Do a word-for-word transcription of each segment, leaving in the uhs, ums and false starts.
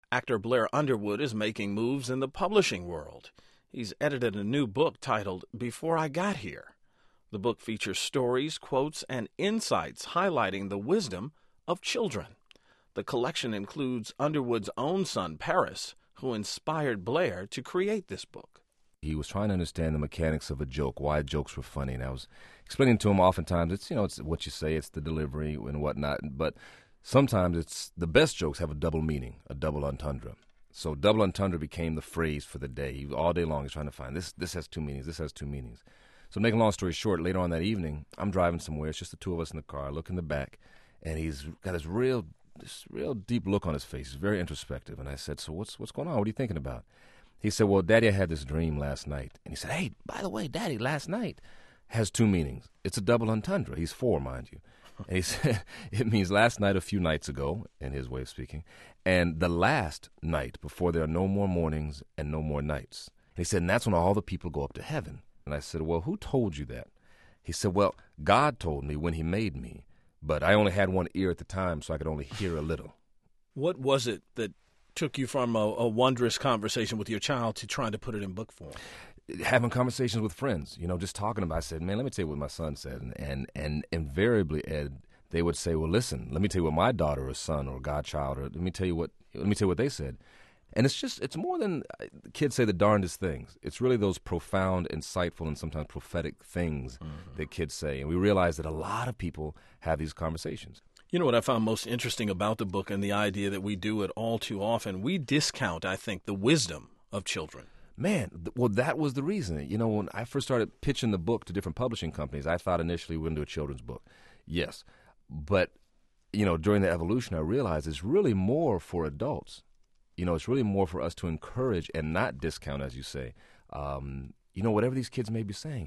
Actor Blair Underwood is making moves in the publishing world. He's edited a new book titled Before I Got Here. The book features stories, quotes, and insights highlighting the wisdom of children. The collection includes Underwood's own son, Paris, who inspired Blair to create this book. He was trying to understand the mechanics of a joke, why jokes were funny, and I was explaining to him oftentimes, it's, you know, it's what you say, it's the delivery and whatnot, but sometimes it's the best jokes have a double meaning, a double entendre. So double entendre became the phrase for the day. He, all day long he's trying to find, this This has two meanings, this has two meanings. So making a long story short, later on that evening, I'm driving somewhere, it's just the two of us in the car, I look in the back, and he's got this real, this real deep look on his face. He's very introspective, and I said, so what's what's going on? What are you thinking about? He said, well, Daddy, I had this dream last night. And he said, hey, by the way, Daddy, last night has two meanings. It's a double entendre. He's four, mind you. And he said, it means last night a few nights ago, in his way of speaking, and the last night before there are no more mornings and no more nights. And he said, and that's when all the people go up to heaven. And I said, well, who told you that? He said, well, God told me when he made me, but I only had one ear at the time, so I could only hear a little. What was it that took you from a, a wondrous conversation with your child to trying to put it in book form? Having conversations with friends, you know, just talking about it. I said, man, let me tell you what my son said. And, and, and invariably, Ed, they would say, well, listen, let me tell you what my daughter or son or godchild, or let me tell you what, let me tell you what they said. And it's just, it's more than, kids say the darndest things. It's really those profound, insightful, and sometimes prophetic things mm-hmm. that kids say. And we realize that a lot of people have these conversations. You know what I found most interesting about the book and the idea that we do it all too often? We discount, I think, the wisdom of children. Man, th- well, that was the reason. You know, when I first started pitching the book to different publishing companies, I thought initially we were going to do a children's book. Yes. But, you know, during the evolution, I realized it's really more for adults. You know, it's really more for us to encourage and not discount, as you say, um, you know, whatever these kids may be saying.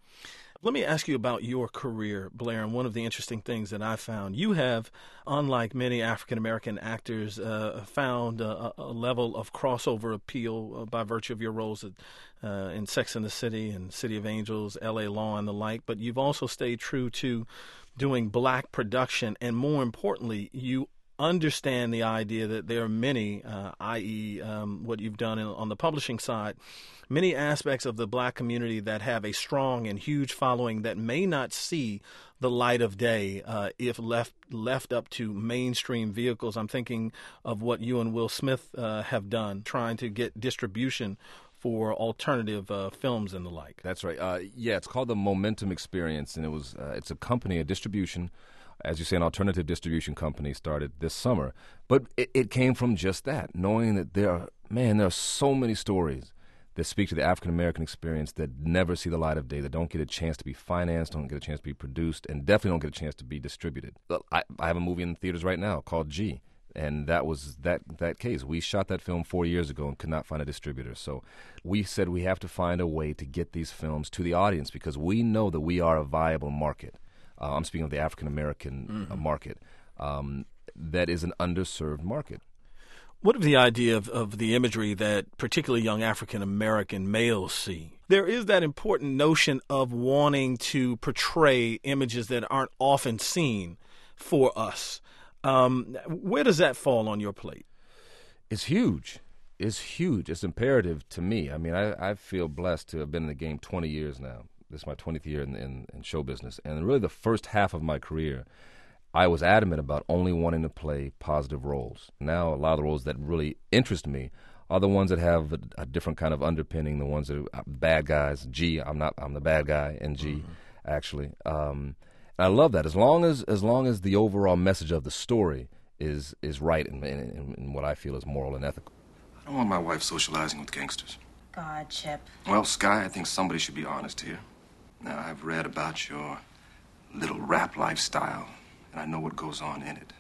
Let me ask you about your career, Blair, and one of the interesting things that I found. You have, unlike many African-American actors, uh, found a, a level of crossover appeal uh, by virtue of your roles at, uh, in Sex and the City and City of Angels, L A Law, and the like, but you've also stayed true to doing black production, and more importantly, you understand the idea that there are many, uh, that is um, what you've done in, on the publishing side, many aspects of the black community that have a strong and huge following that may not see the light of day uh, if left left up to mainstream vehicles. I'm thinking of what you and Will Smith uh, have done, trying to get distribution for alternative uh, films and the like. That's right. Uh, yeah, it's called the Momentum Experience, and it was uh, it's a company, a distribution, as you say, an alternative distribution company started this summer. But it, it came from just that, knowing that there are, man, there are so many stories that speak to the African-American experience that never see the light of day, that don't get a chance to be financed, don't get a chance to be produced, and definitely don't get a chance to be distributed. I, I have a movie in theaters right now called G, and that was that, that case. We shot that film four years ago and could not find a distributor. So we said we have to find a way to get these films to the audience because we know that we are a viable market. Uh, I'm speaking of the African-American mm-hmm. uh, market. Um, that is an underserved market. What of the idea of, of the imagery that particularly young African-American males see? There is that important notion of wanting to portray images that aren't often seen for us. Um, where does that fall on your plate? It's huge. It's huge. It's imperative to me. I mean, I, I feel blessed to have been in the game twenty years now. This is my twentieth year in, in, in show business. And really the first half of my career, I was adamant about only wanting to play positive roles. Now, a lot of the roles that really interest me are the ones that have a, a different kind of underpinning, the ones that are bad guys. G, I'm not, I'm the bad guy in G, mm-hmm. actually. Um, and I love that. As long as as long as the overall message of the story is is right and in, in, in what I feel is moral and ethical. I don't want my wife socializing with gangsters. God, Chip. Well, Sky, I think somebody should be honest here. Now, I've read about your little rap lifestyle, and I know what goes on in it.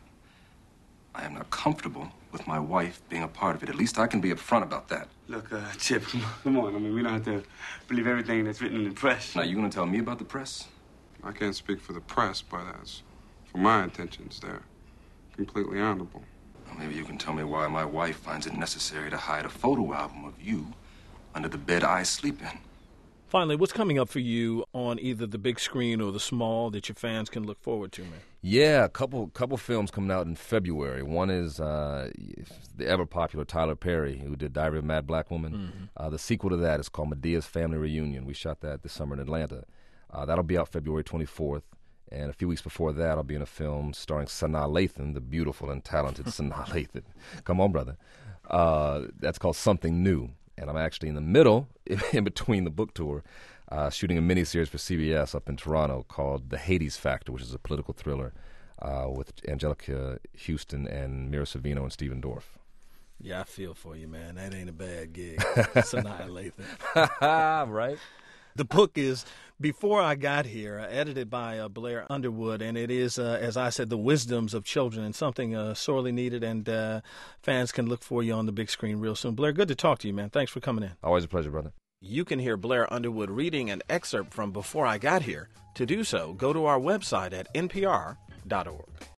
I am not comfortable with my wife being a part of it. At least I can be upfront about that. Look, uh, Chip, come on. I mean, we don't have to believe everything that's written in the press. Now, you going to tell me about the press? I can't speak for the press, but as for my intentions, they're completely honorable. Well, maybe you can tell me why my wife finds it necessary to hide a photo album of you under the bed I sleep in. Finally, what's coming up for you on either the big screen or the small that your fans can look forward to, man? Yeah, a couple couple films coming out in February. One is uh, the ever popular Tyler Perry, who did Diary of a Mad Black Woman. Mm-hmm. Uh, the sequel to that is called Medea's Family Reunion. We shot that this summer in Atlanta. Uh, that'll be out February twenty-fourth. And a few weeks before that, I'll be in a film starring Sanaa Lathan, the beautiful and talented Sanaa Lathan. Come on, brother. Uh, that's called Something New. And I'm actually in the middle, in between the book tour, uh, shooting a miniseries for C B S up in Toronto called The Hades Factor, which is a political thriller uh, with Angelica Houston and Mira Sorvino and Stephen Dorff. Yeah, I feel for you, man. That ain't a bad gig. Sanaa Lathan. Right? The book is Before I Got Here, uh, edited by uh, Blair Underwood, and it is, uh, as I said, the wisdoms of children, and something uh, sorely needed, and uh, fans can look for you on the big screen real soon. Blair, good to talk to you, man. Thanks for coming in. Always a pleasure, brother. You can hear Blair Underwood reading an excerpt from Before I Got Here. To do so, go to our website at N P R dot org.